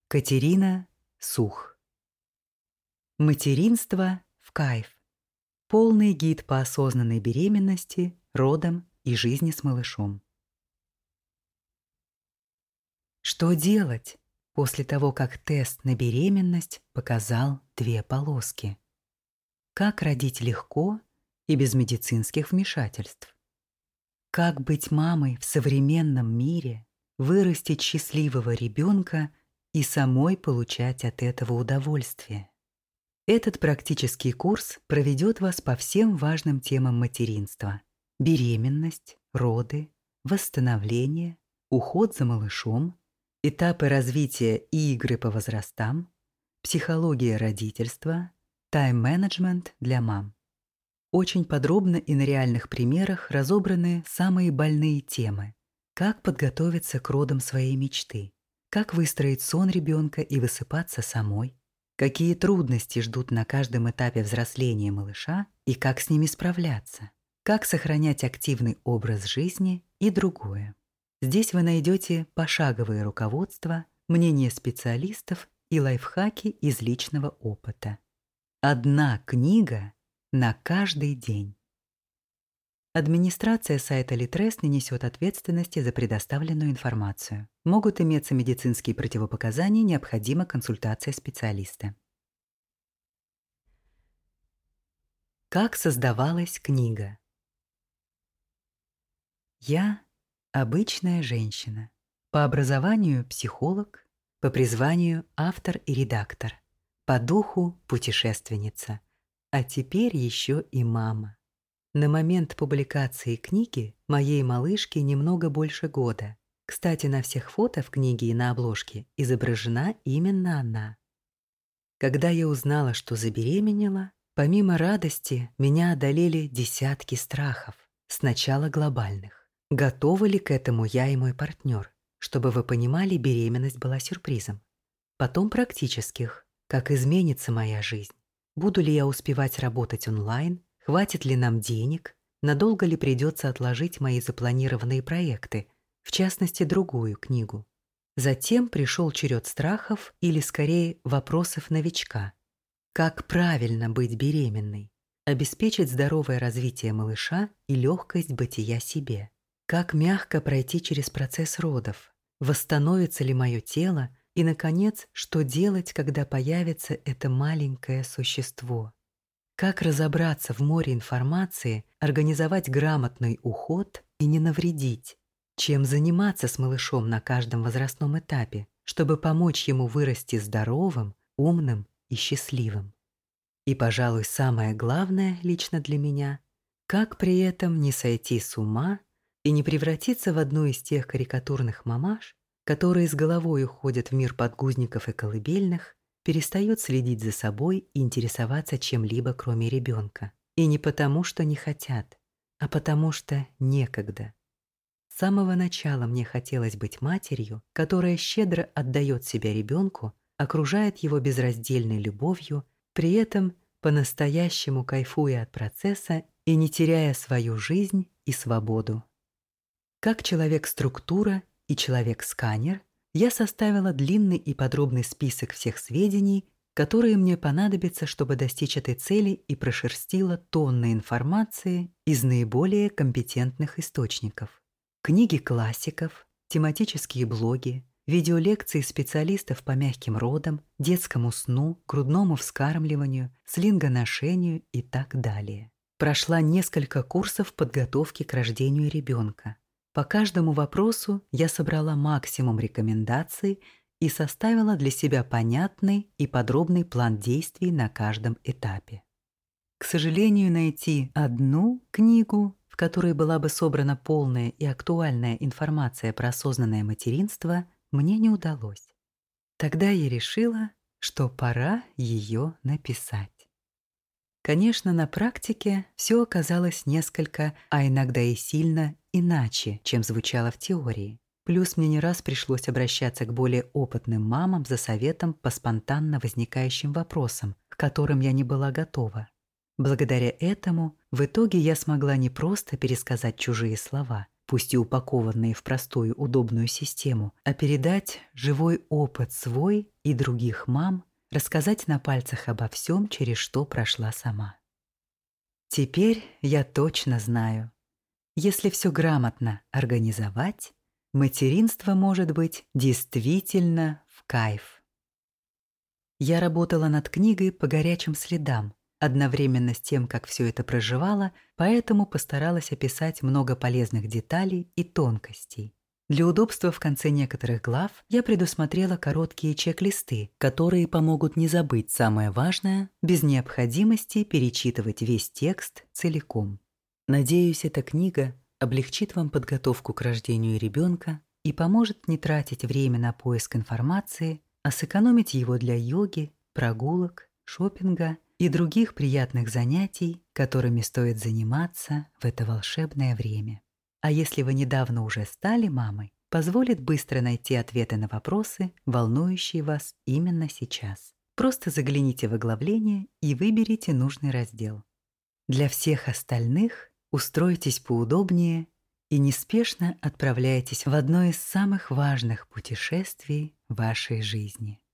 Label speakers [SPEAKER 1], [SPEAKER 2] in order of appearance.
[SPEAKER 1] Катерина Сух. Материнство в кайф. Полный гид по осознанной беременности, родам и жизни с малышом. Что делать после того, как тест на беременность показал 2 полоски? Как родить легко и без медицинских вмешательств? Как быть мамой в современном мире, вырастить счастливого ребенка и самой получать от этого удовольствие? Этот практический курс проведет вас по всем важным темам материнства: беременность, роды, восстановление, уход за малышом, этапы развития и игры по возрастам, психология родительства, тайм-менеджмент для мам. Очень подробно и на реальных примерах разобраны самые больные темы: как подготовиться к родам своей мечты, как выстроить сон ребенка и высыпаться самой, какие трудности ждут на каждом этапе взросления малыша и как с ними справляться, как сохранять активный образ жизни и другое. Здесь вы найдете пошаговое руководство, мнения специалистов и лайфхаки из личного опыта. Одна книга на каждый день. Администрация сайта Литрес не несет ответственности за предоставленную информацию. Могут иметься медицинские противопоказания, необходима консультация специалиста. Как создавалась книга? Я обычная женщина. По образованию психолог, по призванию автор и редактор, по духу путешественница, а теперь еще и мама. На момент публикации книги моей малышке немного больше года. Кстати, на всех фото в книге и на обложке изображена именно она. Когда я узнала, что забеременела, помимо радости меня одолели десятки страхов, сначала глобальных. Готовы ли к этому я и мой партнер? Чтобы вы понимали, беременность была сюрпризом. Потом практических. Как изменится моя жизнь? Буду ли я успевать работать онлайн? Хватит ли нам денег? Надолго ли придется отложить мои запланированные проекты, в частности, другую книгу? Затем пришел черед страхов, или скорее вопросов новичка. Как правильно быть беременной? Обеспечить здоровое развитие малыша и легкость бытия себе? Как мягко пройти через процесс родов? Восстановится ли мое тело? И, наконец, что делать, когда появится это маленькое существо? Как разобраться в море информации, организовать грамотный уход и не навредить? Чем заниматься с малышом на каждом возрастном этапе, чтобы помочь ему вырасти здоровым, умным и счастливым? И, пожалуй, самое главное лично для меня – как при этом не сойти с ума и не превратиться в одну из тех карикатурных мамаш, которые с головой уходят в мир подгузников и колыбельных, перестают следить за собой и интересоваться чем-либо, кроме ребенка. И не потому, что не хотят, а потому что некогда. С самого начала мне хотелось быть матерью, которая щедро отдает себя ребенку, окружает его безраздельной любовью, при этом по-настоящему кайфуя от процесса и не теряя свою жизнь и свободу. Как человек-структура и человек-сканер, я составила длинный и подробный список всех сведений, которые мне понадобятся, чтобы достичь этой цели, и прошерстила тонны информации из наиболее компетентных источников. Книги классиков, тематические блоги, видеолекции специалистов по мягким родам, детскому сну, грудному вскармливанию, слингоношению и так далее. Прошла несколько курсов подготовки к рождению ребенка. По каждому вопросу я собрала максимум рекомендаций и составила для себя понятный и подробный план действий на каждом этапе. К сожалению, найти одну книгу, в которой была бы собрана полная и актуальная информация про осознанное материнство, мне не удалось. Тогда я решила, что пора ее написать. Конечно, на практике все оказалось несколько, а иногда и сильно иначе, чем звучало в теории. Плюс мне не раз пришлось обращаться к более опытным мамам за советом по спонтанно возникающим вопросам, к которым я не была готова. Благодаря этому в итоге я смогла не просто пересказать чужие слова, пусть и упакованные в простую удобную систему, а передать живой опыт свой и других мам, рассказать на пальцах обо всем, через что прошла сама. Теперь я точно знаю, если все грамотно организовать, материнство может быть действительно в кайф. Я работала над книгой по горячим следам, одновременно с тем, как все это проживала, поэтому постаралась описать много полезных деталей и тонкостей. Для удобства в конце некоторых глав я предусмотрела короткие чек-листы, которые помогут не забыть самое важное без необходимости перечитывать весь текст целиком. Надеюсь, эта книга облегчит вам подготовку к рождению ребенка и поможет не тратить время на поиск информации, а сэкономить его для йоги, прогулок, шопинга и других приятных занятий, которыми стоит заниматься в это волшебное время. А если вы недавно уже стали мамой, позволит быстро найти ответы на вопросы, волнующие вас именно сейчас. Просто загляните в оглавление и выберите нужный раздел. Для всех остальных устройтесь поудобнее и неспешно отправляйтесь в одно из самых важных путешествий вашей жизни.